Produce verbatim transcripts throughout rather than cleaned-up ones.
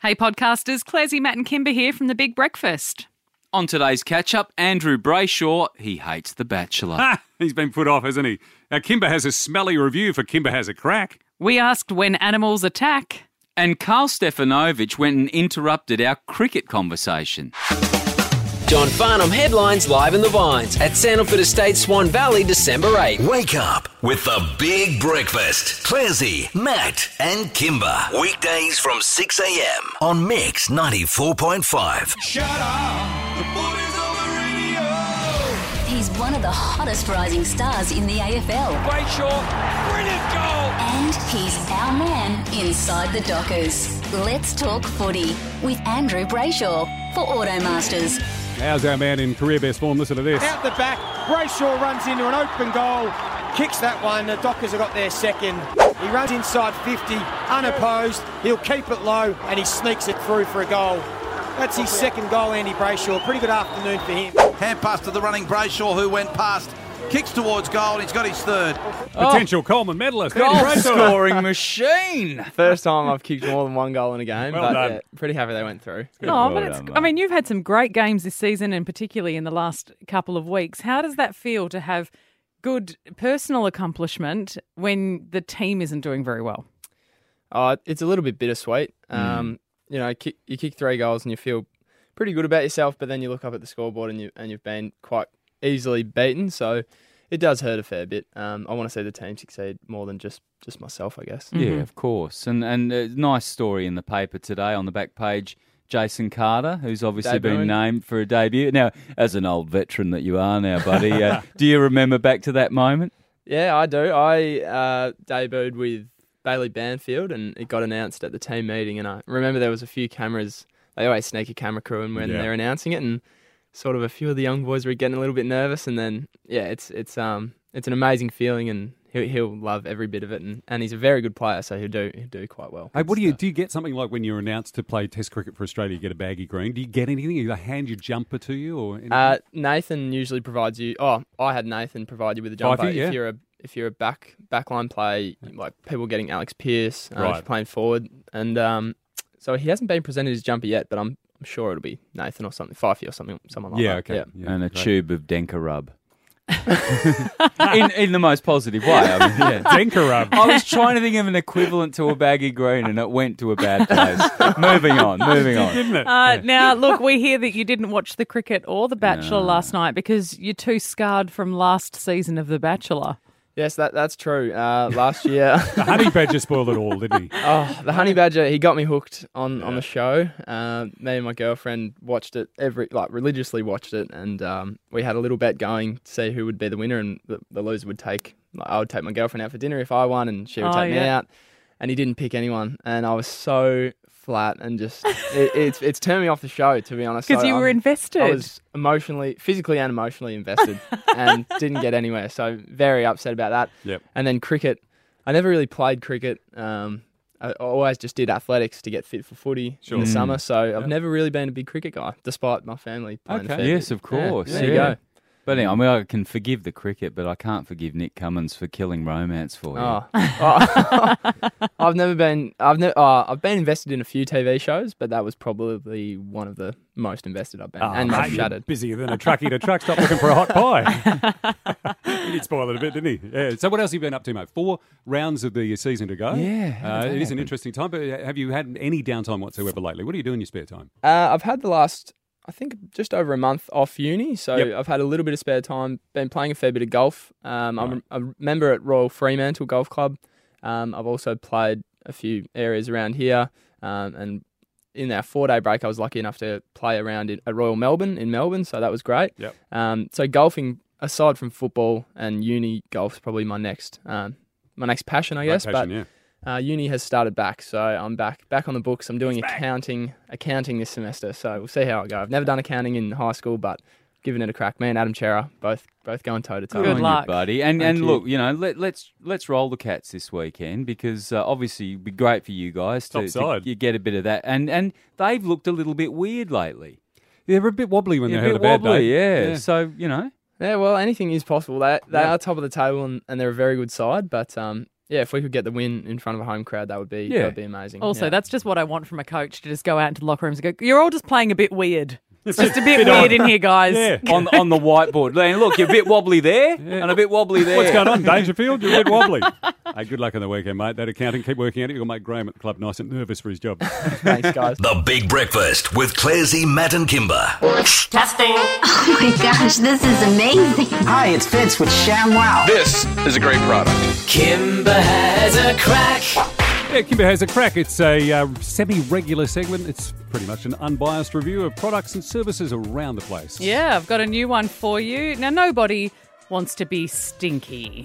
Hey podcasters, Clazy, Matt and Kimber here from The Big Breakfast. On today's catch-up, Andrew Brayshaw, he hates The Bachelor. Ha! He's been put off, hasn't he? Now, Kimber has a smelly review for Kimber Has a Crack. We asked when animals attack. And Carl Stefanovic went and interrupted our cricket conversation. John Farnham headlines live in the Vines at Sandalford Estate, Swan Valley, December eighth. Wake up with The Big Breakfast. Clazy, Matt and Kimber. Weekdays from six a.m. on Mix ninety-four point five. Shut up! The boot is on the radio! He's one of the hottest rising stars in the A F L. Brayshaw, brilliant goal! And he's our man inside the Dockers. Let's talk footy with Andrew Brayshaw for Automasters. How's our man in career best form? Listen to this. Out the back, Brayshaw runs into an open goal, kicks that one. The Dockers have got their second. He runs inside fifty, unopposed. He'll keep it low and he sneaks it through for a goal. That's his second goal, Andy Brayshaw. Pretty good afternoon for him. Hand pass to the running Brayshaw, who went past. Kicks towards goal. He's got his third. Potential oh. Coleman medalist. Goal scoring machine. First time I've kicked more than one goal in a game. Well but done. Yeah, pretty happy they went through. No, well but it's, done, I mean, you've had some great games this season and particularly in the last couple of weeks. How does that feel to have good personal accomplishment when the team isn't doing very well? Oh, it's a little bit bittersweet. Mm. Um, you know, kick, you kick three goals and you feel pretty good about yourself, but then you look up at the scoreboard and, you, and you've been quite easily beaten, so it does hurt a fair bit. Um, I want to see the team succeed more than just, just myself, I guess. Yeah, of course. And and a nice story in the paper today on the back page. Jason Carter, who's obviously Debuting. been named for a debut. Now, as an old veteran that you are now, buddy, uh, do you remember back to that moment? Yeah, I do. I uh, debuted with Bailey Banfield and it got announced at the team meeting, and I remember there was a few cameras. They always sneak a camera crew in when Yeah. they're announcing it, and sort of a few of the young boys were getting a little bit nervous, and then yeah, it's it's um it's an amazing feeling, and he'll, he'll love every bit of it, and, and he's a very good player, so he'll do he'll do quite well. Hey, what do you do? You get something like when you're announced to play Test cricket for Australia, you get a baggy green. Do you get anything? Do they hand your jumper to you, or anything? Uh, Nathan usually provides you. Oh, I had Nathan provide you with a jumper. Fifey, yeah. If you're a if you're a back backline player, like people getting Alex Pearce, uh, if Right. you're playing forward, and um, so he hasn't been presented his jumper yet, but I'm. I'm sure it'll be Nathan or something, Fifey or something, someone like yeah, that. okay. Yeah. Yeah, And a great. tube of Denka rub. in in the most positive way. I mean, yeah. Denka rub. I was trying to think of an equivalent to a baggy green, and it went to a bad place. moving on, moving on. Didn't it? Uh, now, look, we hear that you didn't watch the cricket or The Bachelor No. last night because you're too scarred from last season of The Bachelor. Yes, that that's true. Uh, last year, The honey badger spoiled it all, didn't he? oh, the honey badger, he got me hooked on, on the show. Uh, me and my girlfriend watched it every like religiously watched it, and um, we had a little bet going to see who would be the winner, and the, the loser would take. Like, I would take my girlfriend out for dinner if I won, and she would Oh, take me yeah. out. And he didn't pick anyone, and I was so flat and just it, it's it's turned me off the show, to be honest. Because So you were I'm- invested. I was emotionally, physically and emotionally invested and didn't get anywhere. So very upset about that. Yep. And then cricket. I never really played cricket. Um, I always just did athletics to get fit for footy Sure. in the Mm. summer. So I've never really been a big cricket guy, despite my family playing a Okay. fair Yes, bit. of course. Yeah, there you yeah. go. But anyway, I mean, I can forgive the cricket, but I can't forgive Nick Cummins for killing romance for you. Oh. Oh. I've never been. I've never. Oh, I've been invested in a few T V shows, but that was probably one of the most invested I've been, Oh, and mate, I've you're shattered. busier than a truckie to truck stop looking for a hot pie. He did spoil it a bit, didn't he? Yeah. So what else have you been up to, mate? Four rounds of the season to go. Yeah, how Uh, did it that is an happen? interesting time, but have you had any downtime whatsoever lately? What do you do in your spare time? Uh, I've had the last, I think, just over a month off uni, so Yep. I've had a little bit of spare time. Been playing a fair bit of golf. Um, I'm Right. a member at Royal Fremantle Golf Club. Um, I've also played a few areas around here, um, and in our four-day break, I was lucky enough to play around in, at Royal Melbourne in Melbourne, so that was great. Yep. Um, so golfing, aside from football and uni, golf's probably my next, um, my next passion, I Great guess. passion, but yeah. Uh, uni has started back, so I'm back back on the books. I'm doing accounting accounting this semester, so we'll see how I go. I've never done accounting in high school, but giving it a crack. Me and Adam Chera both both going toe to toe. Good on you, luck. buddy. And Thank and you. look, you know, let, let's let's roll the Cats this weekend because uh, obviously it'd be great for you guys to, Top to side. you get a bit of that. And and they've looked a little bit weird lately. Yeah, they're a bit wobbly when Yeah, they a had bit a bad wobbly, day. yeah. So you know, Yeah, well, anything is possible. They they Yeah. are top of the table and, and they're a very good side, but um, yeah, if we could get the win in front of a home crowd, that would be Yeah. that would be amazing. Also, yeah. that's just what I want from a coach, to just go out into the locker rooms and go, you're all just playing a bit weird. It's just a bit weird in here, guys. Yeah. on on the whiteboard. Len, look, you're a bit wobbly there and a bit wobbly there. What's going on, Dangerfield? You're a bit wobbly. Hey, good luck on the weekend, mate. That accounting, keep working at it. You'll make Graham at the club nice and nervous for his job. Thanks, guys. The Big Breakfast with Clarsey, Matt and Kimber. Testing. Oh my gosh, this is amazing. Hi, it's Fitz with ShamWow. This is a great product. Kimber has a crack. Yeah, Kimber has a crack. It's a uh, semi-regular segment. It's pretty much an unbiased review of products and services around the place. Yeah, I've got a new one for you. Now, nobody wants to be stinky.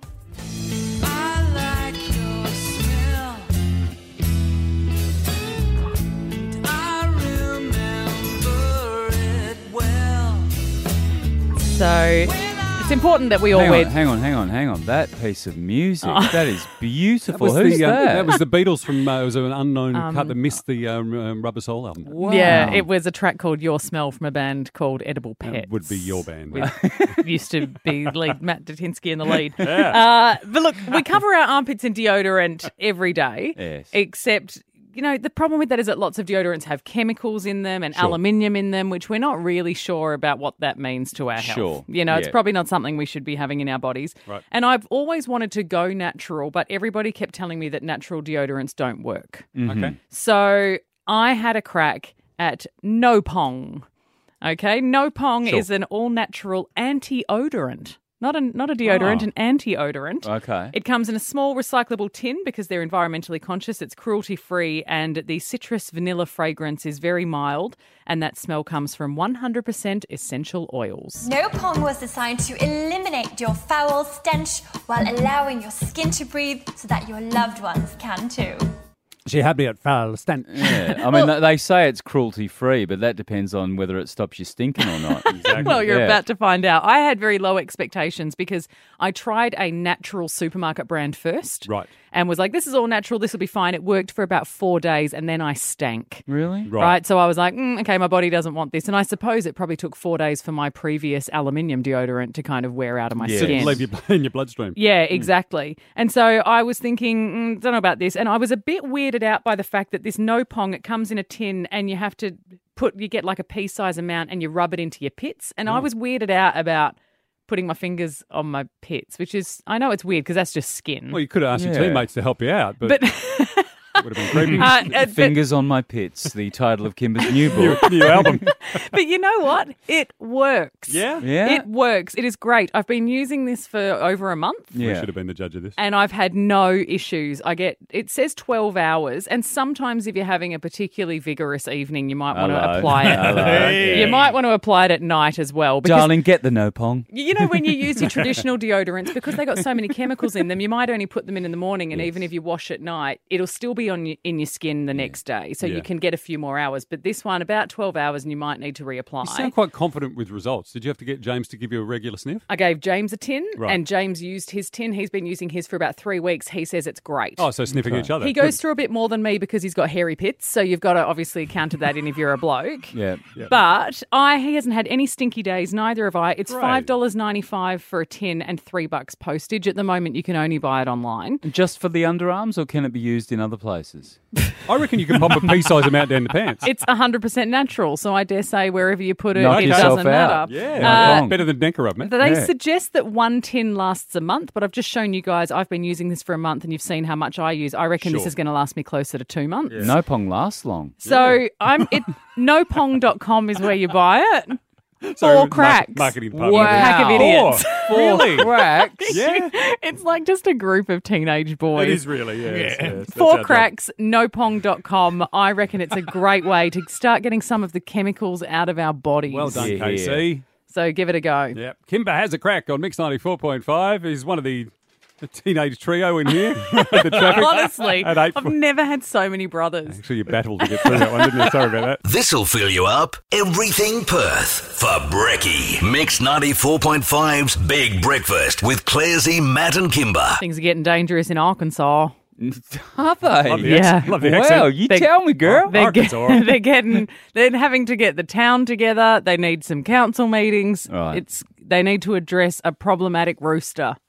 So it's important that we all Hang wear... on, hang on, hang on, hang on. That piece of music, Oh. that is beautiful. That was, Who's the, uh, that? that was the Beatles from, uh, it was an unknown Um, cut that missed the um, um, Rubber Soul album. Wow. Yeah, it was a track called Your Smell from a band called Edible Pets. That would be your band. With, used to be lead Matt Datinsky in the lead. Uh, but look, we cover our armpits in deodorant every day, Yes. except... You know, the problem with that is that lots of deodorants have chemicals in them and Sure. aluminium in them, which we're not really sure about what that means to our health. Sure. You know, it's Yeah. probably not something we should be having in our bodies. Right. And I've always wanted to go natural, but everybody kept telling me that natural deodorants don't work. Okay. So I had a crack at No Pong. Okay, No Pong Sure. is an all-natural anti-odorant. Not a not a deodorant, Oh. an anti-odorant. Okay. It comes in a small recyclable tin because they're environmentally conscious. It's cruelty-free, and the citrus vanilla fragrance is very mild, and that smell comes from one hundred percent essential oils. No Pong was designed to eliminate your foul stench while allowing your skin to breathe so that your loved ones can too. She had me at foul stench. Yeah, I mean, they- they say it's cruelty-free, but that depends on whether it stops you stinking or not. Exactly. Well, you're Yeah. about to find out. I had very low expectations because I tried a natural supermarket brand first. Right. And was like, this is all natural, this will be fine. It worked for about four days and then I stank. Really? Right. Right. So I was like, mm, okay, my body doesn't want this. And I suppose it probably took four days for my previous aluminium deodorant to kind of wear out of my Yeah. skin. Leave your, in your bloodstream. Yeah, exactly. And so I was thinking, mm, don't know about this. And I was a bit weirded out by the fact that this No Pong, it comes in a tin and you have to put, you get like a pea-size amount and you rub it into your pits. And I was weirded out about putting my fingers on my pits, which is, I know it's weird because that's just skin. Well, you could have asked Yeah. your teammates to help you out, but, but it would have been creepy. uh, uh, but, Fingers on My Pits, the title of Kimber's new book. New album. but you know what? It works. Yeah? Yeah? It works. It is great. I've been using this for over a month. We Yeah. should have been the judge of this. And I've had no issues. I get, it says twelve hours. And sometimes if you're having a particularly vigorous evening, you might want to Hello. apply it. Hello. You might want to apply it at night as well. Because Darling, get the No Pong. you know, when you use your traditional deodorants, because they got so many chemicals in them, you might only put them in in the morning. And even if you wash at night, it'll still be on your, in your skin the next day. So Yeah. you can get a few more hours. But this one, about twelve hours, and you might need to reapply. You sound quite confident with results. Did you have to get James to give you a regular sniff? I gave James a tin, Right. and James used his tin. He's been using his for about three weeks. He says it's great. Oh, so sniffing each other. He goes through a bit more than me because he's got hairy pits, so you've got to obviously counter that in if you're a bloke. Yeah. But I he hasn't had any stinky days, neither have I. It's Great. five dollars ninety-five for a tin and three bucks postage. At the moment, you can only buy it online. Just for the underarms, or can it be used in other places? I reckon you can pop a pea-size amount down the pants. It's one hundred percent natural, so I dare say wherever you put it, Knock it yourself doesn't out. matter. Yeah, Uh, better than Denker Rub, man. They Yeah. suggest that one tin lasts a month, but I've just shown you guys I've been using this for a month and you've seen how much I use. I reckon this Sure. is going to last me closer to two months. No Pong lasts long. So I'm it no pong dot com is where you buy it. So, Four market- cracks. marketing department. You pack of idiots. Four? Really? Cracks. Yeah. It's like just a group of teenage boys. It is really, yeah. Yes, yes, that's our Four job. cracks, no pong dot com. I reckon it's a great way to start getting some of the chemicals out of our bodies. Well done, Yeah. K C. So give it a go. Yeah. Kimber has a crack on Mix ninety-four point five. He's one of the, the teenage trio in here. the traffic. Honestly, At eight I've foot- never had so many brothers. Actually, you battled to get through that one, didn't you? Sorry about that. This'll fill you up. Everything Perth for Brekkie. Mix ninety-four point five's Big Breakfast with Clarsey, Matt and Kimber. Things are getting dangerous in Arkansas. Are they? Love the Yeah. accent. Love the Wow, accent. you They- tell me, girl. They're, get- Arkansas. they're getting, they're having to get the town together. They need some council meetings. Right. It's they need to address a problematic rooster.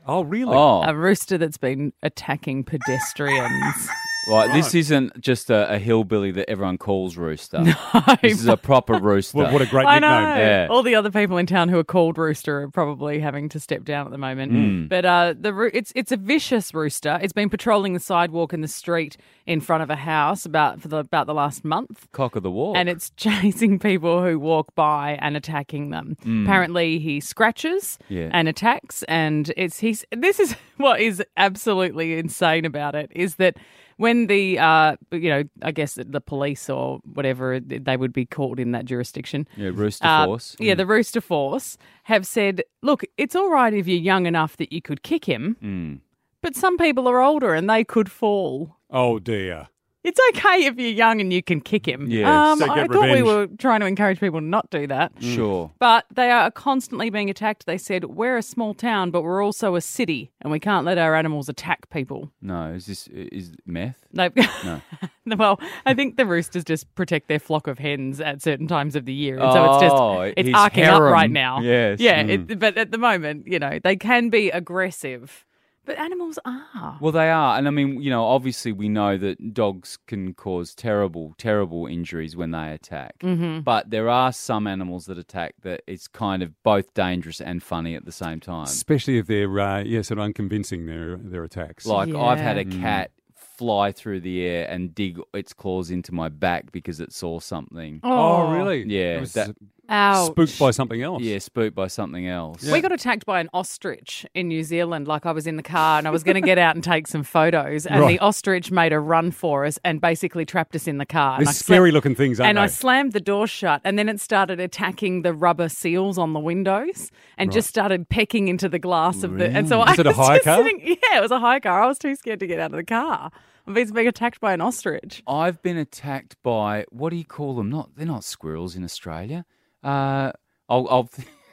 Oh, really? Oh, A rooster that's been attacking pedestrians. right. This isn't just a, a hillbilly that everyone calls Rooster. No, this is a proper rooster. What, what a great I nickname. know. Yeah. All the other people in town who are called Rooster are probably having to step down at the moment. Mm. But uh, the roo- it's it's a vicious rooster. It's been patrolling the sidewalk in the street in front of a house about for the about the last month. Cock of the walk. And it's chasing people who walk by and attacking them. Apparently, he scratches Yeah. and attacks, and it's he's. This is what is absolutely insane about it is that when the uh, you know, I guess the police or whatever they would be called in that jurisdiction, yeah, Rooster uh, Force. yeah, the Rooster Force have said, look, it's all right if you're young enough that you could kick him, Mm. but some people are older and they could fall. Oh, dear. It's okay if you're young and you can kick him. Yeah, um, so I get thought we revenge. were trying to encourage people to not do that. Sure. But they are constantly being attacked. They said, we're a small town, but we're also a city, and we can't let our animals attack people. No, is this is meth? They've No. Well, I think the roosters just protect their flock of hens at certain times of the year. And so it's just, Oh, it's his arcing up harem. right now. Yes. Yeah, Mm. it, but at the moment, you know, they can be aggressive. But animals are. Well, they are. And I mean, you know, obviously we know that dogs can cause terrible, terrible injuries when they attack. Mm-hmm. But there are some animals that attack that it's kind of both dangerous and funny at the same time. Especially if they're, uh, yeah, sort of unconvincing, their, their attacks. Like I've had a Yeah. cat fly through the air and dig its claws into my back because it saw something. Oh, really? Yeah. It was that- Ouch. spooked by something else. yeah, spooked by something else. We got attacked by an ostrich in New Zealand. Like I was in the car and I was going to get out and take some photos, and Right. the ostrich made a run for us and basically trapped us in the car. And They're I scary sla- looking things, aren't And they? I slammed the door shut, and then it started attacking the rubber seals on the windows, and just started pecking into the glass of the. And so I Was it a was hire just car? sitting- yeah, it was a hire car. I was too scared to get out of the car. I was being attacked by an ostrich. I've been attacked by, what do you call them? Not They're not squirrels in Australia. Uh, I'll... I'll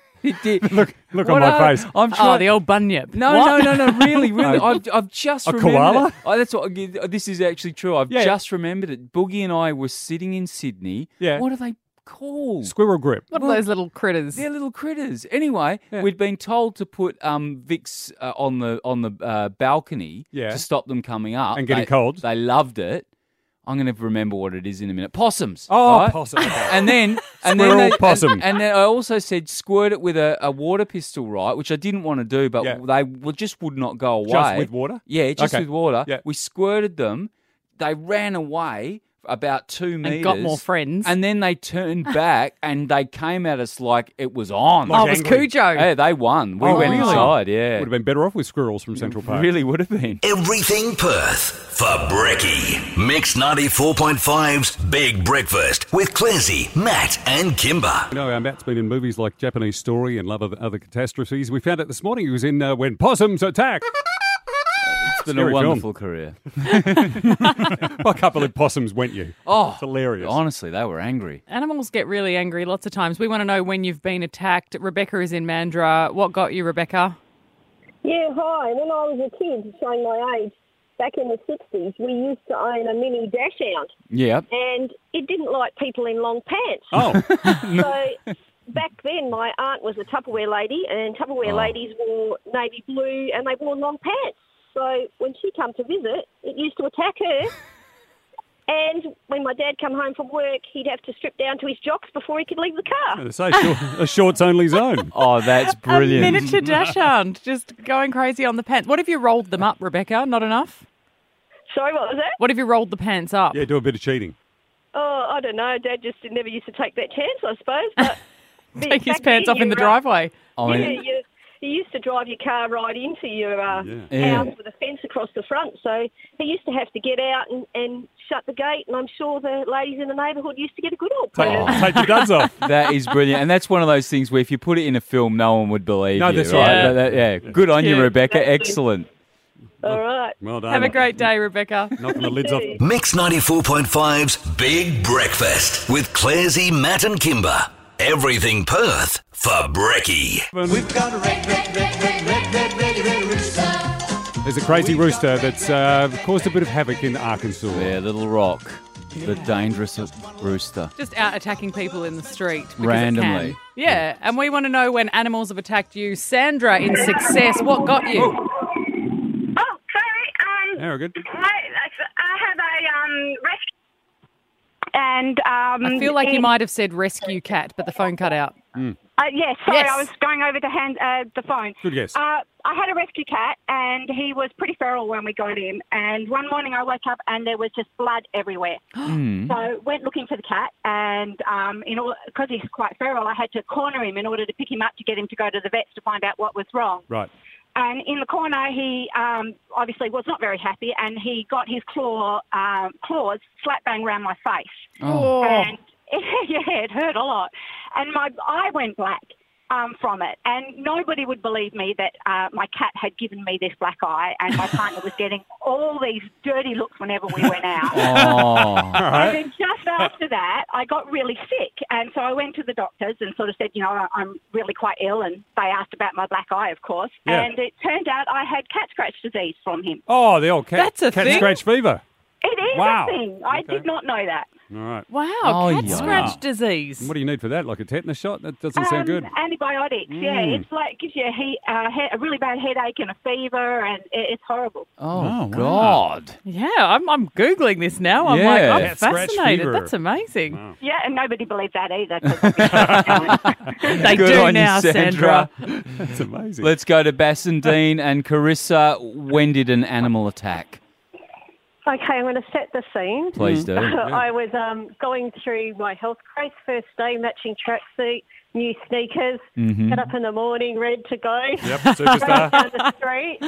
look look What on my are- face. I'm Oh, trying, the old bunyip. No, What? no, no, no, really, really. I've, I've just A remembered koala? it. Oh, that's what. This is actually true. I've Yeah. just remembered it. Boogie and I were sitting in Sydney. Yeah. What are they called? Squirrel grip. What are those little critters? They're little critters. Anyway, we'd been told to put um, Vicks uh, on the on the uh, balcony Yeah. to stop them coming up. And getting They- cold. They loved it. I'm going to remember what it is in a minute. Possums. Oh, right? possum. Okay. And then, and then, Squirrel they, possum. And, and then I also said squirt it with a, a water pistol, right? Which I didn't want to do, but Yeah. they would, just would not go away. Just with water? Yeah, just Okay. with water. Yeah. We squirted them. They ran away about two meters. And got more friends. And then they turned back and they came at us like it was on. Oh, it was angry. Cujo. Yeah, they won. We Oh, went really? inside, yeah. Would have been better off with squirrels from Central Park. Really would have been. Everything Perth for Brekkie. Mix ninety-four point five's Big Breakfast with Clansey, Matt and Kimber. You know, our Matt's been in movies like Japanese Story and Love of Other Catastrophes. We found out this morning he was in uh, When Possums Attack. It's been a Scary film. wonderful career. A couple of possums went you. Oh, It's hilarious. honestly, they were angry. Animals get really angry lots of times. We want to know when you've been attacked. Rebecca is in Mandurah. What got you, Rebecca? Yeah, hi. When I was a kid, showing my age, back in the sixties, we used to own a mini dash hound, Yeah. and it didn't like people in long pants. Oh, So back then, my aunt was a Tupperware lady, and Tupperware Oh. ladies wore navy blue, and they wore long pants. So when she come to visit, it used to attack her. And when my dad come home from work, he'd have to strip down to his jocks before he could leave the car. to say short, a shorts only zone. Oh, that's brilliant. A miniature dash hound, just going crazy on the pants. What if you rolled them up, Rebecca? Not enough? Sorry, what was that? What if you rolled the pants up? Yeah, do a bit of cheating. Oh, I don't know. Dad just never used to take that chance, I suppose. But Take his back pants then, off in the you, uh, driveway. I Yeah, mean, you, you used to drive your car right into your uh, Yeah. house with a fence across the front. So he used to have to get out and, and shut the gate. And I'm sure the ladies in the neighbourhood used to get a good old Take, purse. take your duds off. that is brilliant. And that's one of those things where if you put it in a film, no one would believe No, you. that's right? right. But that- yeah. Good on you, Cute. Rebecca. Exactly. Excellent. All right. Well done. Have a great day, Rebecca. Knocking the lids off. Mix ninety-four point five's Big Breakfast with Clansey, Matt and Kimber. Everything Perth for Brekkie. We've got a red, red, red, red, red, red, red, red rooster. There's a crazy rooster that's uh, caused a bit of havoc in Arkansas. Yeah, Little Rock. The dangerous rooster. Just out attacking people in the street. because it Randomly. can. Yeah, and we want to know when animals have attacked you. Sandra in Success, what got you? Very good. I, I have a um, rescue, and um, I feel like you it- might have said rescue cat, but the phone cut out. Mm. Uh, yes, sorry, Yes. I was going over to hand uh, the phone. Good guess. Uh, I had a rescue cat, and he was pretty feral when we got him. And one morning I woke up, and there was just blood everywhere. Mm. So went looking for the cat, and um, in because he's quite feral, I had to corner him in order to pick him up to get him to go to the vets to find out what was wrong. Right. And in the corner, he um, obviously was not very happy, and he got his claw um, claws slap bang around my face. Oh. And yeah, it hurt a lot. And my eye went black um, from it. And nobody would believe me that uh, my cat had given me this black eye, and my partner was getting all these dirty looks whenever we went out. Oh. And then just after that, I got really sick. And so I went to the doctors and sort of said, you know, I- I'm really quite ill. And they asked about my black eye, of course. Yeah. And it turned out I had cat scratch disease from him. Oh, the old cat, That's a cat thing? scratch fever. It is Wow. a thing. I Okay. did not know that. All right. Wow, Oh, cat yeah. scratch disease. What do you need for that? Like a tetanus shot? That doesn't sound Um, good. Antibiotics, yeah. Mm. It's like gives you a, he- uh, he- a really bad headache and a fever, and it, it's horrible. Oh, Oh, wow. God. Yeah, I'm, I'm Googling this now. I'm Yeah. like, I'm Cat scratch fascinated. fever. That's amazing. Wow. Yeah, and nobody believes that either. 'cause obviously- They Good do on you, now, Sandra. That's amazing. Let's go to Bassendean and Carissa. When did an animal attack? Okay, I'm going to set the scene. Please do. I was um, going through my health craze, first day, matching tracksuit, new sneakers, Mhm. get up in the morning, ready to go. Yep, superstar. Down the street.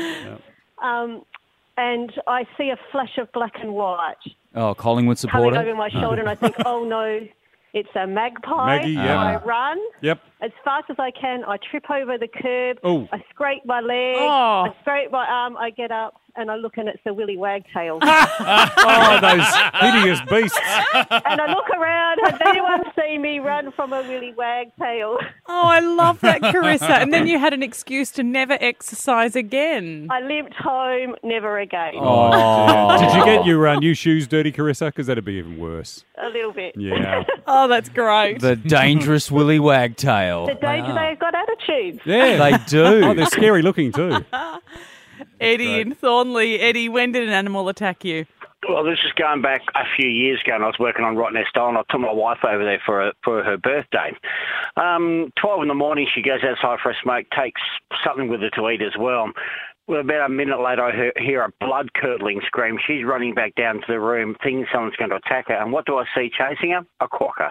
Um, and I see a flash of black and white Oh, Collingwood coming supporter. over my shoulder, and I think, oh no, it's a magpie. Maggie, So yeah. I run. Yep. As fast as I can, I trip over the curb. Oh. I scrape my leg. Oh. I scrape my arm. I get up and I look, and it's a willy wagtail. Oh, those hideous beasts. And I look around. Has anyone seen me run from a willy wagtail? Oh, I love that, Carissa. And then you had an excuse to never exercise again. I limped home, never again. Oh, dear. Did you get your uh, new shoes dirty, Carissa? Because that'd be even worse. A little bit. Yeah. Oh, that's great. The dangerous Willy Wagtail. The danger they've got attitudes. Yeah. They do. Oh, they're scary looking too. Eddie in Thornley. Eddie, when did an animal attack you? Well, this is going back a few years ago, and I was working on Rottnest Island. I took my wife over there for a, for her birthday. Um, twelve in the morning, she goes outside for a smoke, takes something with her to eat as well. Well, about a minute later, I hear, hear a blood-curdling scream. She's running back down to the room, thinking someone's going to attack her. And what do I see chasing her? A quokka.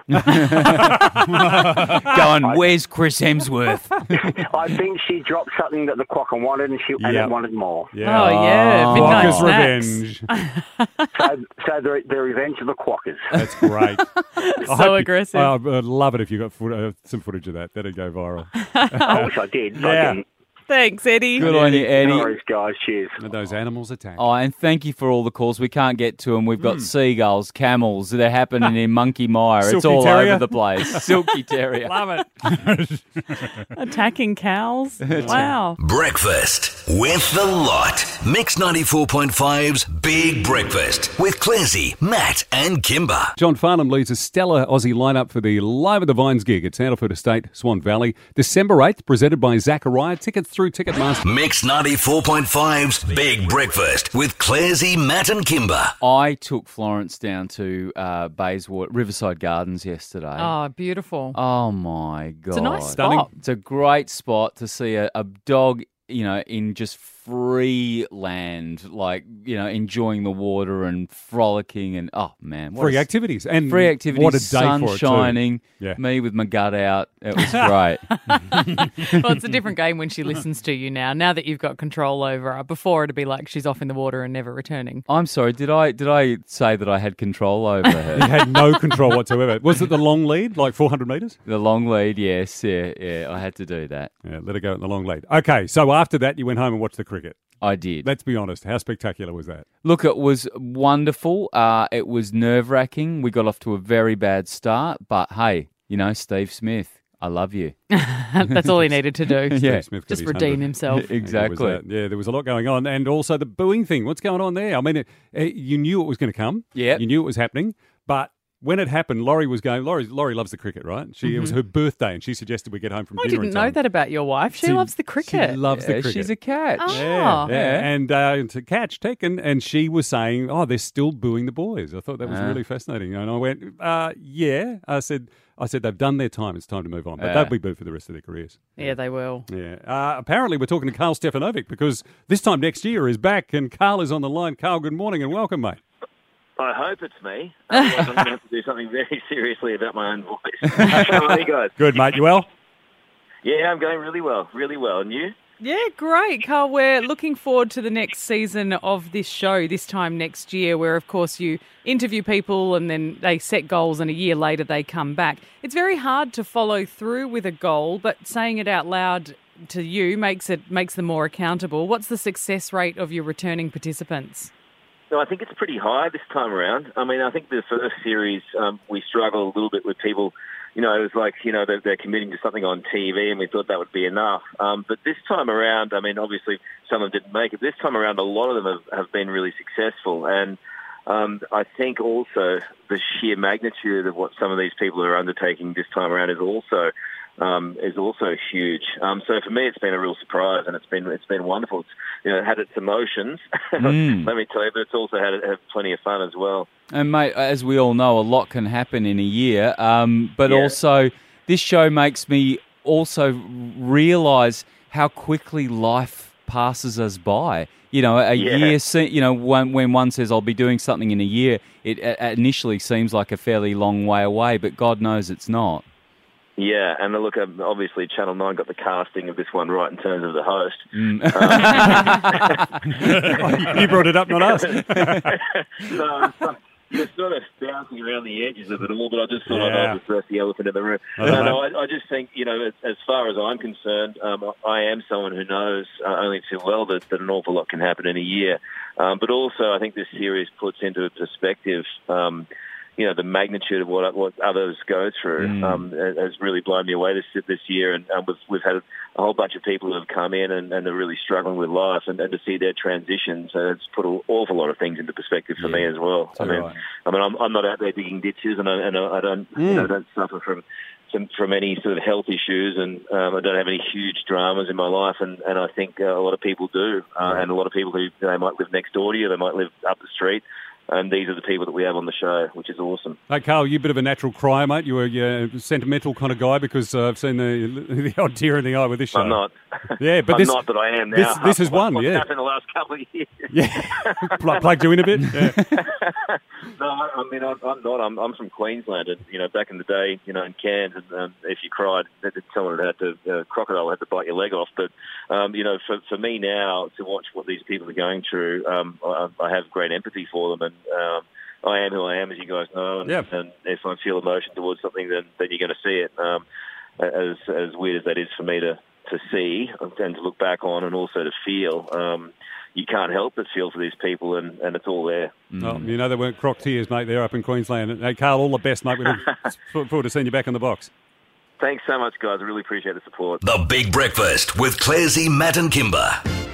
Going, where's Chris Hemsworth? I think she dropped something that the quokka wanted, and she and Yep. it wanted more. Yeah. Oh, yeah. Midnight Quokka's snacks. revenge. So, so the, the revenge of the quokkas. That's great. I So hope you- aggressive. I would love it if you got foot, uh, some footage of that. That'd go viral. I wish I did. but I Yeah. didn't. Thanks, Eddie. Good on you, Eddie. No worries, guys. Cheers. And those animals attack. Oh, and thank you for all the calls. We can't get to them. We've got Mm. seagulls, camels. They're happening in Monkey Mire. It's Silky all terrier. over the place. Silky terrier. Love it. Attacking cows. Wow. Breakfast with the lot. Mix ninety-four point five's Big Breakfast with Clarsey, Matt and Kimber. John Farnham leads a stellar Aussie lineup for the Live at the Vines gig at Sandalford Estate, Swan Valley, December eighth, presented by Zachariah. Tickets through Ticketmaster. Mix ninety-four point five's Big Breakfast with Clarsey, Matt and Kimber. I took Florence down to uh, Bayswater, Riverside Gardens yesterday. Oh, beautiful. Oh, my God. It's a nice Stunning. spot. It's a great spot to see a, a dog, you know, in just free land, like, you know, enjoying the water and frolicking and, oh, man. what Free a- activities. And Free activities, what a day sun for it, too. shining, Yeah. me with my gut out. It was great. Well, it's a different game when she listens to you now. Now that you've got control over her. Before it'd be like she's off in the water and never returning. I'm sorry, did I did I say that I had control over her? You had no control whatsoever. Was it the long lead, like four hundred metres? The long lead, yes, yeah, yeah, I had to do that. Yeah, let her go in the long lead. Okay, so after that, you went home and watched the cricket. I did. Let's be honest. How spectacular was that? Look, it was wonderful. Uh, it was nerve-wracking. We got off to a very bad start, but hey, you know, Steve Smith, I love you. That's all he needed to do. Yeah. Steve Smith got Just his redeem hundred. himself. Exactly. There was that. Yeah, there was a lot going on. And also the booing thing. What's going on there? I mean, it, it, you knew it was going to come. Yep. You knew it was happening. But when it happened, Laurie was going. Laurie, Laurie loves the cricket, right? She it was Mhm. her birthday, and she suggested we get home from I dinner. didn't in know time. that about your wife. She, She- loves the cricket. She loves the Yeah, cricket. she's a cat. Oh. Yeah, Yeah. and uh, to catch Tech, and, and she was saying, "Oh, they're still booing the boys." I thought that was Ah. really fascinating, and I went, uh, "Yeah." I said, "I said they've done their time. It's time to move on." But Yeah. they'll be booed for the rest of their careers. Yeah, they will. Yeah. Uh, apparently, we're talking to Carl Stefanovic because this time next year is back, and Carl is on the line. Carl, good morning and welcome, mate. I hope it's me. Otherwise, I'm going to have to do something very seriously about my own voice. How are you guys? Good, mate. You well? Yeah, I'm going really well, really well. And you? Yeah, great, Carl. We're looking forward to the next season of this show this time next year, where, of course, you interview people and then they set goals and a year later they come back. It's very hard to follow through with a goal, but saying it out loud to you makes it makes them more accountable. What's the success rate of your returning participants? No, I think it's pretty high this time around. I mean, I think the first series, um, we struggled a little bit with people. You know, it was like, you know, they're, they're committing to something on T V and we thought that would be enough. Um, but this time around, I mean, obviously some of them didn't make it. This time around, a lot of them have, have been really successful. And um, I think also the sheer magnitude of what some of these people are undertaking this time around is also um, is also huge. Um, so for me, it's been a real surprise, and it's been it's been wonderful. It's, you know, it had its emotions, Mm. let me tell you, but it's also had, had plenty of fun as well. And, mate, as we all know, a lot can happen in a year. Um, but Yeah. also, this show makes me also realise how quickly life passes us by. You know, a Yeah. year, se- you know, when, when one says, I'll be doing something in a year, it uh, initially seems like a fairly long way away, but God knows it's not. Yeah, and look, um, obviously Channel nine got the casting of this one right in terms of the host. Mm. Um, You brought it up, not us. so, you're sort of bouncing around the edges of it all, but I just thought Yeah. I'd address the elephant in the room. I No, know. no, I, I just think, you know, as, as far as I'm concerned, um, I am someone who knows uh, only too well that, that an awful lot can happen in a year. Um, but also, I think this series puts into perspective um, you know, the magnitude of what what others go through Mm. um, has really blown me away this this year, and um, we've we've had a whole bunch of people who have come in and, and are really struggling with life, and, and to see their transitions, uh, it's put an awful lot of things into perspective for me as well. I So mean, right. I mean, I'm, I'm not out there digging ditches, and I, and I I don't you know, don't suffer from. From, from any sort of health issues, and um, I don't have any huge dramas in my life, and, and I think uh, a lot of people do, uh, and a lot of people who they might live next door to you, they might live up the street, and these are the people that we have on the show, which is awesome. Hey, Carl, you're a bit of a natural crier, mate. You're a, you're a sentimental kind of guy because uh, I've seen the, the odd tear in the eye with this show. I'm not. Yeah, but I'm this, not, but I am now. This, this is one, What's yeah. happened in the last couple of years? Yeah, Pl- plugged you in a bit. Yeah. No, I, I mean, I'm, I'm not. I'm, I'm from Queensland, and you know, back in the day, you know, in Cairns, and um, if you cried, that- that someone had to, uh, crocodile had to bite your leg off. But um, you know, for for me now to watch what these people are going through, um, I, I have great empathy for them, and um, I am who I am, as you guys know. And, Yeah. and if I feel emotion towards something, then then you're going to see it. Um, as as weird as that is for me to to see and to look back on, and also to feel. Um, you can't help but feel for these people, and, and it's all there. Oh, you know, they weren't croc tears, mate. They're up in Queensland. Hey, Carl, all the best, mate. We look look forward to seeing you back in the box. Thanks so much, guys. I really appreciate the support. The Big Breakfast with Clarsey, Matt and Kimber.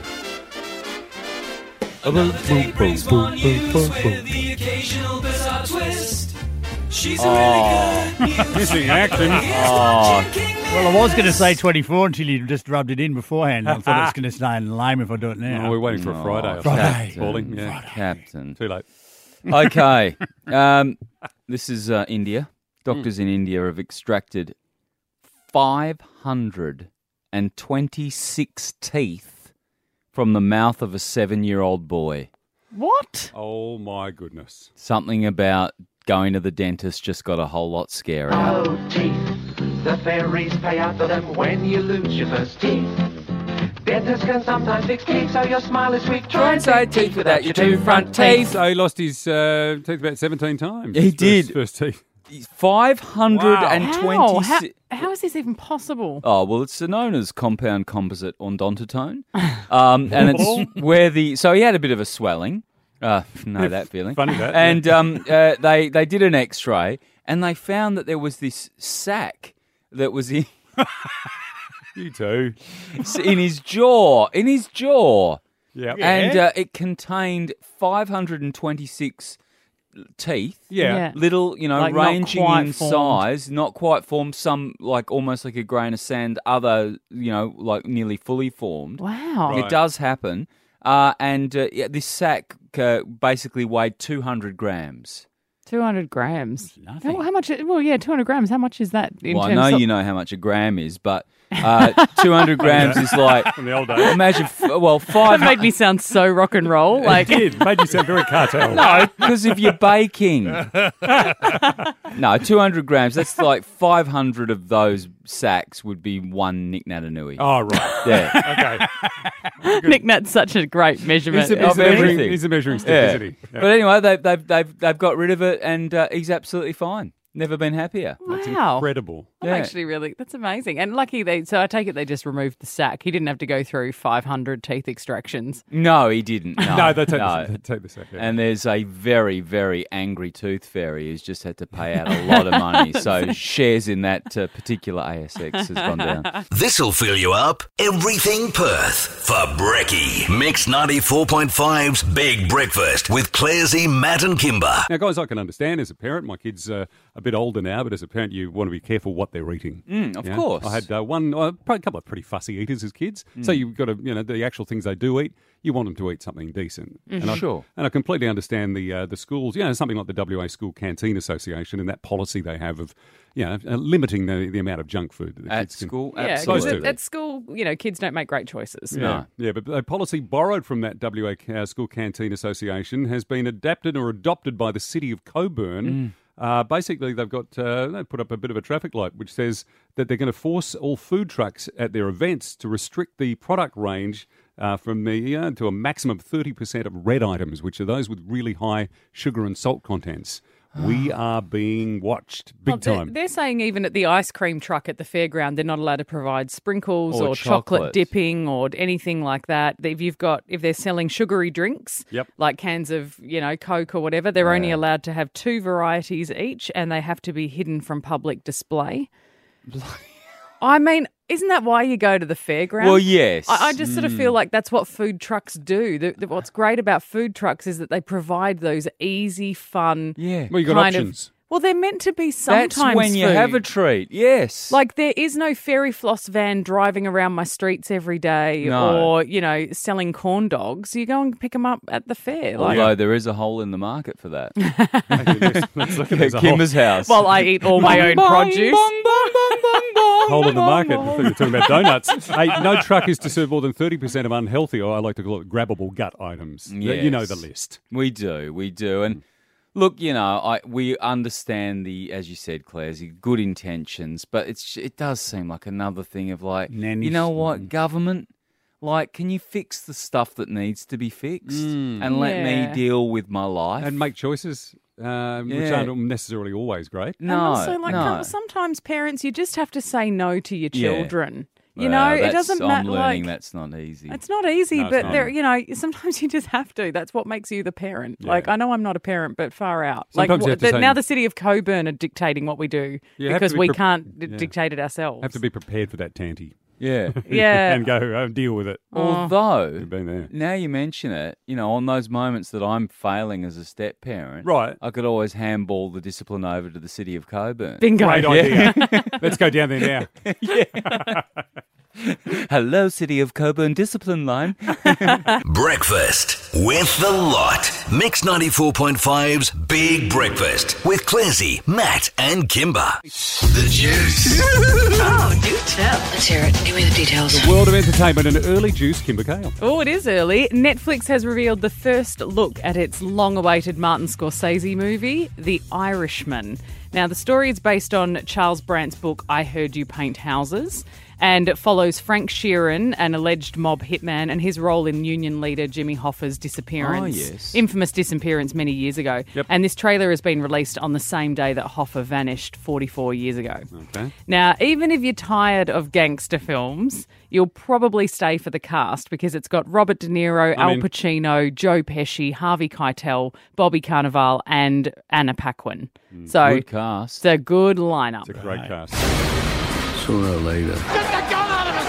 Missing action. Well, I was going to say twenty-four until you just rubbed it in beforehand. I thought it was going to sound lame if I do it now. Oh, we're waiting for a Friday. Friday. Falling. Yeah. Captain. Too late. Okay. Um, this is uh, India. Doctors in India have extracted five hundred twenty-six teeth from the mouth of a seven-year-old boy. What? Oh, my goodness. Something about going to the dentist just got a whole lot scarier. Oh, teeth. The fairies pay out for them when you lose your first teeth. Dentists can sometimes fix teeth so your smile is sweet. Try and save teeth without your two front teeth. So he lost his uh, teeth about seventeen times. He His did. First, first teeth. five hundred How? twenty-six. How, how is this even possible? Oh, well, it's known as compound composite odontotone. Um, and it's where the... So he had a bit of a swelling. Uh, know that feeling. Funny that. And um, uh, they, they did an x-ray, and they found that there was this sac that was in... You too. in his jaw. In his jaw. Yep. And uh, it contained five hundred twenty-six teeth. Yeah. Yeah. Little, you know, Like, not ranging quite in formed. size, not quite formed, some like almost like a grain of sand, other, you know, like nearly fully formed. Wow. Right. It does happen. Uh, and uh, yeah, this sack uh, basically weighed two hundred grams. two hundred grams. nothing. How, how much? Well, yeah, two hundred grams. How much is that? In Well, I terms know of, you know how much a gram is, but uh, two hundred grams is like, From the old days. imagine, f- well, That five made me sound so rock and roll. Like, It did. Made you sound very cartel. No, because if you're baking. No, two hundred grams, that's like five hundred of those sacks would be one Nick Natanui. Oh, right. Yeah. Okay. Nick Nat's such a great measurement. He's a, he's Of a measuring, everything. he's a measuring stick, Yeah. isn't he? Yeah. But anyway, they've, they've, they've, they've got rid of it and uh, he's absolutely fine. Never been happier. That's Wow. incredible. I'm Yeah. actually really, that's amazing. And lucky they, so I take it they just removed the sack. He didn't have to go through five hundred teeth extractions. No, he didn't. No, No, they take, no. The, they take the sack. Yeah. And there's a very, very angry tooth fairy who's just had to pay out a lot of money. So shares in that uh, particular A S X has gone down. This'll fill you up. Everything Perth for Brekkie. Mix ninety-four point five's Big Breakfast with Clarsey, Matt and Kimber. Now, guys, I can understand as a parent. My kids are a bit older now, but as a parent, you want to be careful what they're eating. Mm, of Yeah? course. I had uh, one, uh, probably a couple of pretty fussy eaters as kids. So you've got to, you know, the actual things they do eat, you want them to eat something decent. And I, Sure. And I completely understand the uh, the schools, you know, something like the W A School Canteen Association and that policy they have of, you know, uh, limiting the, the amount of junk food that the At kids can. school, Yeah, Supposed because to. at, at school, you know, kids don't make great choices. Yeah, No. yeah, but a policy borrowed from that W A uh, School Canteen Association has been adapted or adopted by the City of Coburn. Uh, basically, they've got uh, they put up a bit of a traffic light which says that they're going to force all food trucks at their events to restrict the product range uh, from the uh, to a maximum of thirty percent of red items, which are those with really high sugar and salt contents. We are being watched big Well, they're, time. they're saying even at the ice cream truck at the fairground, they're not allowed to provide sprinkles Or or, chocolate. chocolate. dipping or anything like that. If you've got, if they're selling sugary drinks, Yep. like cans of, you know, Coke or whatever, they're only allowed to have two varieties each, and they have to be hidden from public display. I mean, isn't that why you go to the fairground? Well, yes. I, I just sort of feel like that's what food trucks do. The, the, what's great about food trucks is that they provide those easy, fun. Yeah. Well, you got kind options. Of, well, they're meant to be sometimes That's when you food. have a treat. Yes. Like, there is no fairy floss van driving around my streets every day No. or, you know, selling corn dogs. You go and pick them up at the fair. Like, Although there is a hole in the market for that. let's, let's look at this. Kimber's house. Well, I eat all my own Bong, produce. bong, bong, bong, bong, bong, Hole in the bong, market. bong. I thought you were talking about donuts. Hey, no truck is to serve more than thirty percent of unhealthy, or I like to call it grabbable gut items. You know Yes. the list. We do, we do. And look, you know, I we understand the, as you said, Clarsey, good intentions, but it's it does seem like another thing of like, Nannies. you know what, government, like, can you fix the stuff that needs to be fixed and let Yeah. me deal with my life? And make choices, um, which Yeah. aren't necessarily always great. no, and also, like, no. sometimes parents, you just have to say no to your Yeah. children. You Well, know, it that's- doesn't I'm matter. learning Like, that's not easy. it's not easy, No, it's but not. there, you know, sometimes you just have to. That's what makes you the parent. Like, I know I'm not a parent, but far out. Sometimes you like, have to the, say- now the city of Coburn are dictating what we do You have to because be we pre- can't d- yeah. dictate it ourselves. Have to be prepared for that tanty. yeah. Yeah. and go uh, deal with it. Although, You've been there. now you mention it, you know, on those moments that I'm failing as a step parent, Right. I could always handball the discipline over to the city of Coburn. Bingo. Great idea. Let's go down there now. Hello, City of Coburn Discipline Line. Breakfast with the lot. Mix ninety-four point five's Big Breakfast with Clarsey, Matt and Kimber. The Juice. Oh, do tell. Let's hear it. Give me the details. The world of entertainment and early juice, Kimber Kale. Oh, it is early. Netflix has revealed the first look at its long-awaited Martin Scorsese movie, The Irishman. Now, the story is based on Charles Brandt's book, I Heard You Paint Houses, and it follows Frank Sheeran, an alleged mob hitman, and his role in union leader Jimmy Hoffa's disappearance. Oh, yes. Infamous disappearance many years ago. Yep. And this trailer has been released on the same day that Hoffa vanished forty-four years ago. Okay. Now, even if you're tired of gangster films, you'll probably stay for the cast because it's got Robert De Niro, I Al mean- Pacino, Joe Pesci, Harvey Keitel, Bobby Cannavale, and Anna Paquin. so Good cast. it's a good lineup. It's a great cast. Sooner or later, Get the gun out of his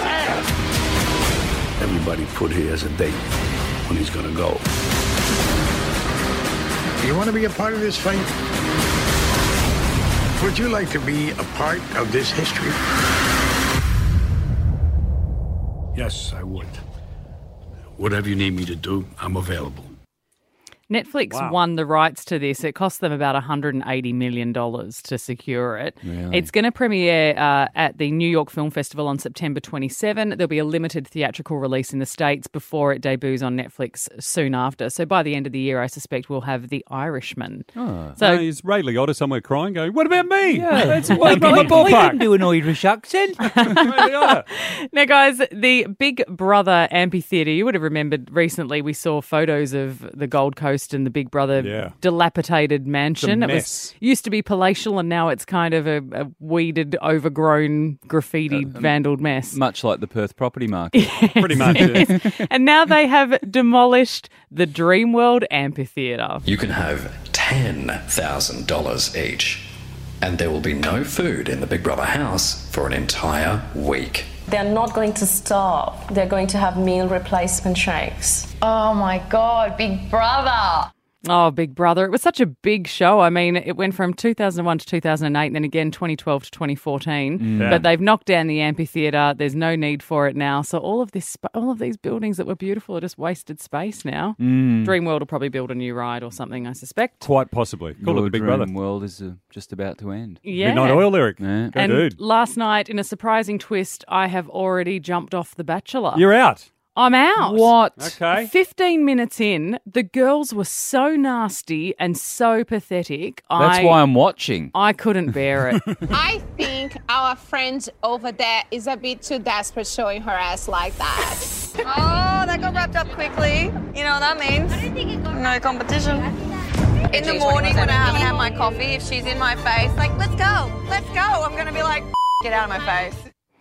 hand! everybody put here as a date when he's gonna go. You want to be a part of this fight? Would you like to be a part of this history? Yes, I would. Whatever you need me to do, I'm available. Netflix Wow. won the rights to this. It cost them about one hundred eighty million dollars to secure it. Really? It's going to premiere uh, at the New York Film Festival on September twenty-seventh. There'll be a limited theatrical release in the States before it debuts on Netflix soon after. So by the end of the year, I suspect we'll have The Irishman. Oh. So So is Ray Liotta somewhere crying, going, "What about me? Yeah, That's we, why I'm we, in the we ballpark." can do an Irish accent. Now, guys, the Big Brother amphitheatre, you would have remembered recently we saw photos of the Gold Coast and the Big Brother Yeah. dilapidated mansion. It mess. was used to be palatial and now it's kind of a, a weeded, overgrown, graffiti, vandaled mess. Much like the Perth property market. Pretty much. Yes. And now they have demolished the Dreamworld amphitheatre. You can have ten thousand dollars each, and there will be no food in the Big Brother house for an entire week. They're not going to stop. They're going to have meal replacement shakes. Oh my God, Big Brother. Oh, Big Brother. It was such a big show. I mean, it went from two thousand one to two thousand eight and then again twenty twelve to twenty fourteen. Mm. Yeah. But they've knocked down the amphitheatre. There's no need for it now. So all of this, sp- all of these buildings that were beautiful are just wasted space now. Mm. Dreamworld will probably build a new ride or something, I suspect. Quite possibly. Call it Your the Big dream Brother. world is uh, just about to end. Yeah. Midnight Oil lyric. Yeah. Go And dude. last night, in a surprising twist, I have already jumped off The Bachelor. You're out. I'm out. What? Okay. fifteen minutes in, the girls were so nasty and so pathetic. That's I, why I'm watching. I couldn't bear it. I think our friend over there is a bit too desperate showing her ass like that. Oh, that got wrapped up quickly. You know what that means? No competition. In the morning when I haven't had my coffee, if she's in my face, like, let's go, let's go, I'm going to be like, get out of my face.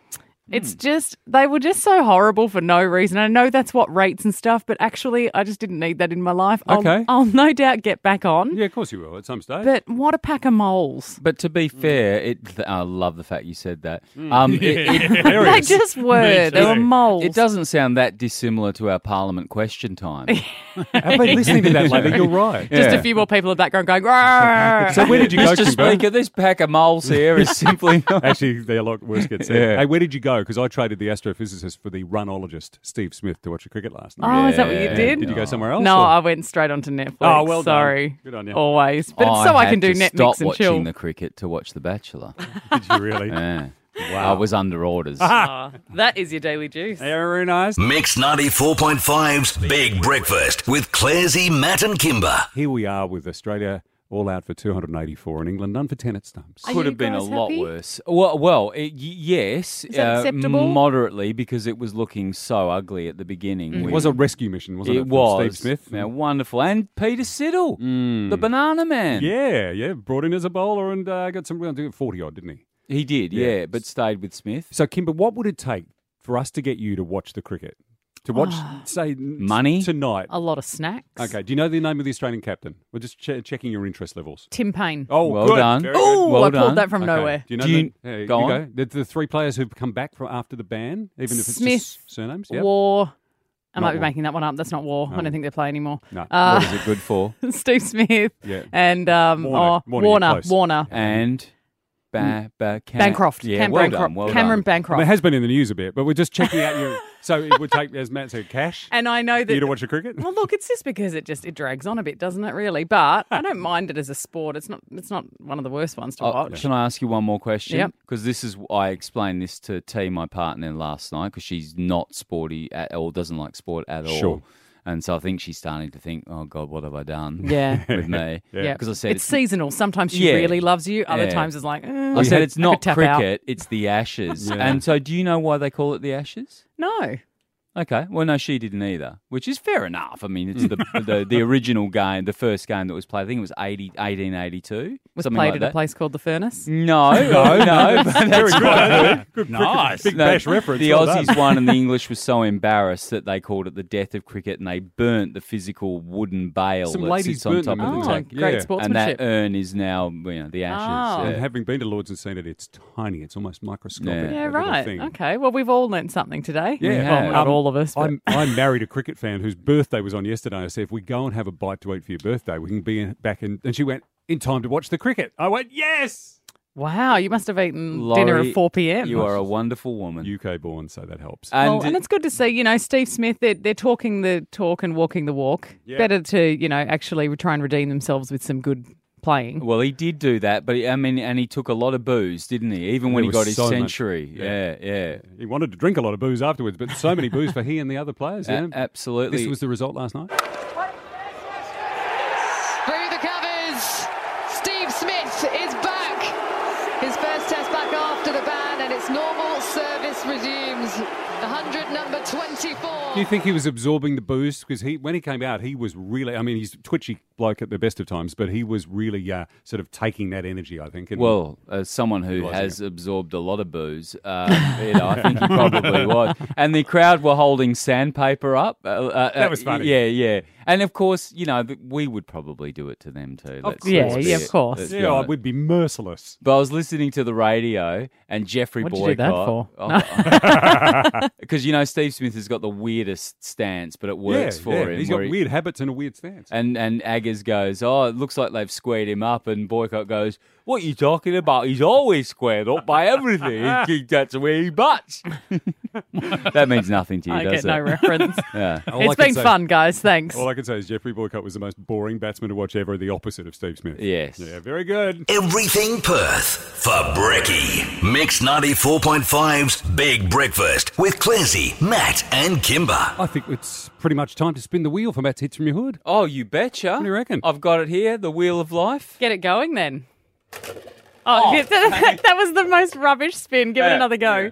It's just, they were just so horrible for no reason. I know that's what rates and stuff, but actually, I just didn't need that in my life. I'll, Okay. I'll no doubt get back on. Yeah, of course you will at some stage. But what a pack of moles. But to be fair, it, I love the fact you said that. Um, it- it- There They is. just were. Me They were too. moles. It doesn't sound that dissimilar to our Parliament question time. I've been listening to that lately. You're right. Just Yeah. a few more people in the background going, "Rawr." So where did you go, Mister Kimber? Speaker, this pack of moles here is simply not... Actually, they're a lot worse get said. Yeah. Hey, where did you go? Because I traded the astrophysicist for the runologist, Steve Smith, to watch the cricket last night. Oh, is that what you Yeah. did? Did you go somewhere else? No, or- I went straight onto Netflix. Oh, well done. Sorry. Good on you. Always. But it's I so I had can do to Netflix stop and watching chill. the cricket to watch The Bachelor. Did you really? Yeah. Wow. I was under orders. Ah, that is your daily juice. Very nice. Mix ninety-four point five's Big Breakfast with Clarsey, Matt and Kimber. Here we are with Australia all out for two hundred eighty-four and England none for ten at stumps. Are Could you have been a guys lot happy? worse. Well, well it, y- yes. Is that uh, acceptable? Moderately, because it was looking so ugly at the beginning. It We- was a rescue mission, wasn't it? It from was. Steve Smith. Yeah, wonderful. And Peter Siddle, the banana man. Yeah, yeah. Brought in as a bowler and uh, got some forty odd, didn't he? He did, Yeah. yeah, but stayed with Smith. So, Kimber, what would it take for us to get you to watch the cricket? To watch, say, n- Money? tonight? A lot of snacks. Okay. Do you know the name of the Australian captain? We're just che- checking your interest levels. Tim Payne. Oh, Well good. done. Very Oh, good. Well I done. pulled that from Okay. nowhere. Do you know Do you- the, hey, go you on. The, the three players who've come back from after the ban, even if it's Smith, just surnames? Yep. War. I Not might be War. making that one up. That's not War. I No. don't think they play anymore. No. Uh, What is it good for? Steve Smith Yeah. and um, Warner. oh, Warner, Warner. you're close. Warner. And ba- ba- Cam- Bancroft. Yeah, Cam well Bancroft. done, well Cameron done. I mean, Bancroft. it has been in the news a bit, but we're just checking out your. So it would take, as Matt said, cash And I know for that. you to watch the cricket. Well, look, it's just because it just it drags on a bit, doesn't it? Really, but I don't mind it as a sport. It's not. It's not one of the worst ones to Oh, watch. can I ask you one more question? Yep. Because this is, I explained this to T, my partner, last night, because she's not sporty at all, doesn't like sport at all. Sure. And so I think she's starting to think, oh, God, what have I done Yeah. with me? Yeah, Because I said it's, seasonal. Sometimes she Yeah. really loves you. Other Yeah. times it's like, eh, I said I it's could not tap out. cricket, it's the Ashes. Yeah. And so do you know why they call it the Ashes? No. Okay, well, no, she didn't either, which is fair enough. I mean, it's the the, the original game, the first game that was played. I think it was eighty, eighteen eighty-two. Was something played like at that. a place called the Furnace. No, no, no. but Very that's good. right. Good Nice. Big No, bash reference. The well Aussies done. won, and the English were so embarrassed that they called it the death of cricket, and they burnt the physical wooden bale Some that ladies sits on burnt top them, of the didn't Oh, tank. they? great Yeah. And sportsmanship. that urn is now, you know, the Ashes. Oh. yeah. And having been to Lords and seen it, it's tiny. It's almost microscopic. Yeah. Yeah, that little right. thing. Okay. Well, we've all learnt something today. Yeah. Well, not Um, all all of us. but- I'm, I married a cricket fan whose birthday was on yesterday. I said, if we go and have a bite to eat for your birthday, we can be in, back in. And she went, in time to watch the cricket. I went, yes! Wow, you must have eaten Laurie, dinner at four p.m. You are a wonderful woman. U K born, so that helps. And, well, and it's good to see, you know, Steve Smith, they're, they're talking the talk and walking the walk. Yeah. Better to, you know, actually try and redeem themselves with some good playing. Well, he did do that, but he, I mean, and he took a lot of booze, didn't he? Even when There he got was his so much- century. yeah. Yeah, yeah. He wanted to drink a lot of booze afterwards, but so many booze for he and the other players. A- Yeah. absolutely. This was the result last night. Through the covers, Steve Smith is back. His first test back after the ban, and its normal service resumes. one hundred number twenty-four. Do you think he was absorbing the booze? Because he, when he came out, he was really, I mean, he's a twitchy bloke at the best of times, but he was really uh, sort of taking that energy, I think. And Well, as someone who Utilizing has absorbed a lot of booze, uh, you know, I think he probably was. And the crowd were holding sandpaper up. Uh, uh, That was funny. Yeah, yeah. And of course, you know, th- we would probably do it to them too. Of Let's- course. let's Yeah, be- yeah, of course. let's be yeah, honest. we'd be merciless. But I was listening to the radio, and Jeffrey What'd you do Boycott. that for? Because you know Steve Smith has got the weirdest stance, but it works yeah, for yeah. him. He's got where he- weird habits and a weird stance. And and Aggers goes, oh, it looks like they've squared him up, and Boycott goes, what are you talking about? He's always squared up by everything. He, that's the way he butts. That means nothing to you, I does get it? no reference. Yeah. All I It's can been say- fun, guys. Thanks. All I can say is Jeffrey Boycott was the most boring batsman to watch ever, the opposite of Steve Smith. Yes. Yeah, very good. Everything Perth for Brekkie. Mix ninety-four point five's Big Breakfast with Clancy, Matt and Kimber. I think it's pretty much time to spin the wheel for Matt's Hits from Your Hood. Oh, you betcha. What do you reckon? I've got it here, the Wheel of Life. Get it going then. Oh, yeah, that, that was the most rubbish spin. Give it Yeah, another go.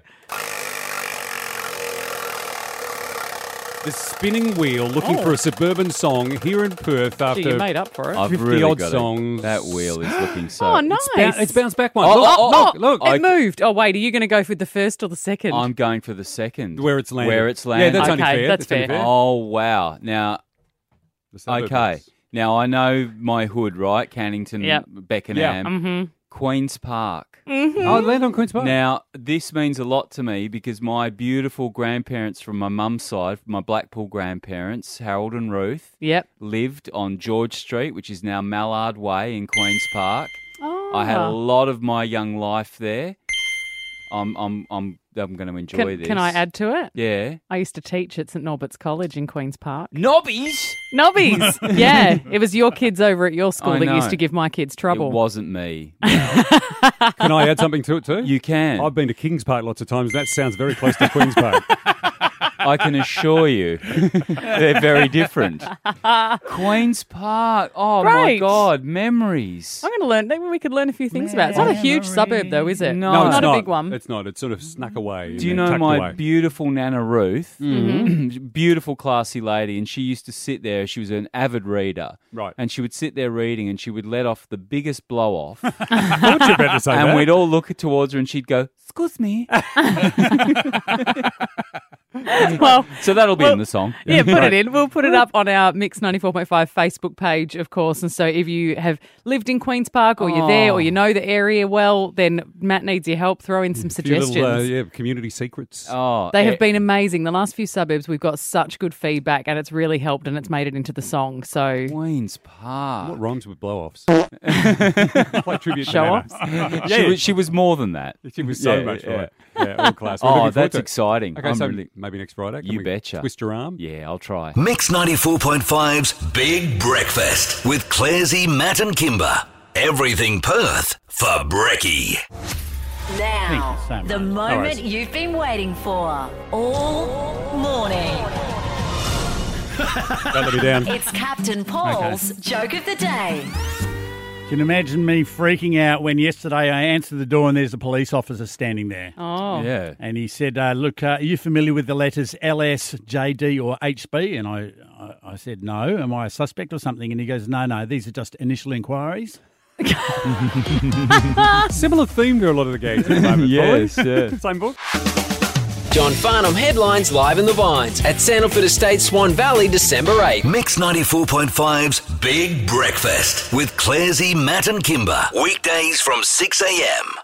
The spinning wheel looking Oh. for a suburban song here in Perth after Gee, you made up for it. I've fifty really odd got it. songs. That wheel is looking so... Oh, nice. It's, bou- it's bounced back one. Oh, look, oh, look, Oh, look. it I- moved. Oh, wait, are you going to go for the first or the second? I'm going for the second. Where it's landed. Where it's Yeah, landed. that's only Okay, fair. that's only fair. Oh, wow. Now, The suburbs. okay. Now, I know my hood, right? Cannington, Yep. Beckenham, Mm-hmm. Queen's Park. Mm-hmm. Oh, land on Queen's Park. Now, this means a lot to me because my beautiful grandparents from my mum's side, my Blackpool grandparents, Harold and Ruth, Yep. lived on George Street, which is now Mallard Way in Queen's Park. Oh. I had a lot of my young life there. I'm, I'm, I'm, I'm going to enjoy Can, this. can I add to it? Yeah. I used to teach at St Norbert's College in Queen's Park. Nobbies? Nobbies! Yeah, it was your kids over at your school I that know. used to give my kids trouble. It wasn't me. Can I add something to it too? You can. I've been to Kings Park lots of times. That sounds very close to Queen's Park. I can assure you, they're very different. Queen's Park. Oh my Great. God, memories. I'm going to learn. Maybe we could learn a few things about it. It's not a huge suburb, though, is it? No, No, it's not, not a big one. It's not. It's sort of snuck away. Do you and know tucked my away. beautiful Nana Ruth? Mm-hmm. Beautiful, classy lady, and she used to sit there. She was an avid reader, Right. And she would sit there reading, and she would let off the biggest blow off, I thought you were about to say and that. we'd all look towards her, and she'd go, "Excuse me." Well, So that'll be well, in the song. Yeah, put it in. We'll put it up on our Mix ninety-four point five Facebook page, of course. And so if you have lived in Queen's Park or you're there or you know the area well, then Matt needs your help. Throw in some A few suggestions. little, uh, yeah, community secrets. Oh, They have eh, been amazing. The last few suburbs, we've got such good feedback and it's really helped and it's made it into the song. So Queen's Park. What rhymes with blow-offs? Play tribute to Show Nana. offs? yeah, She, was, she was more than that. she was so Yeah, much yeah. right. Yeah, all class. We're Oh, looking forward that's to it. exciting. Okay, I'm so really- maybe next Friday. Can You we betcha. Twist your arm. Yeah, I'll try. Mix ninety-four point five's Big Breakfast with Clarsey, Matt and Kimber. Everything Perth for Brekkie. Now, Thank you so much. the No moment worries. you've been waiting for all morning. Don't let me down. It's Captain Paul's Joke of the Day. Can you imagine me freaking out when yesterday I answered the door and there's a police officer standing there? Oh. Yeah. And he said, uh, look, uh, are you familiar with the letters L S, J D or H B? And I, I, I said, no. Am I a suspect or something? And he goes, no, no, these are just initial inquiries. Similar theme to a lot of the gags at the moment. Yes, Paulie. yeah. Same book. John Farnham headlines live in the Vines at Sandalford Estate, Swan Valley, December eighth. Mix ninety-four point five's Big Breakfast with Clarsey, Matt and Kimber. Weekdays from six a.m.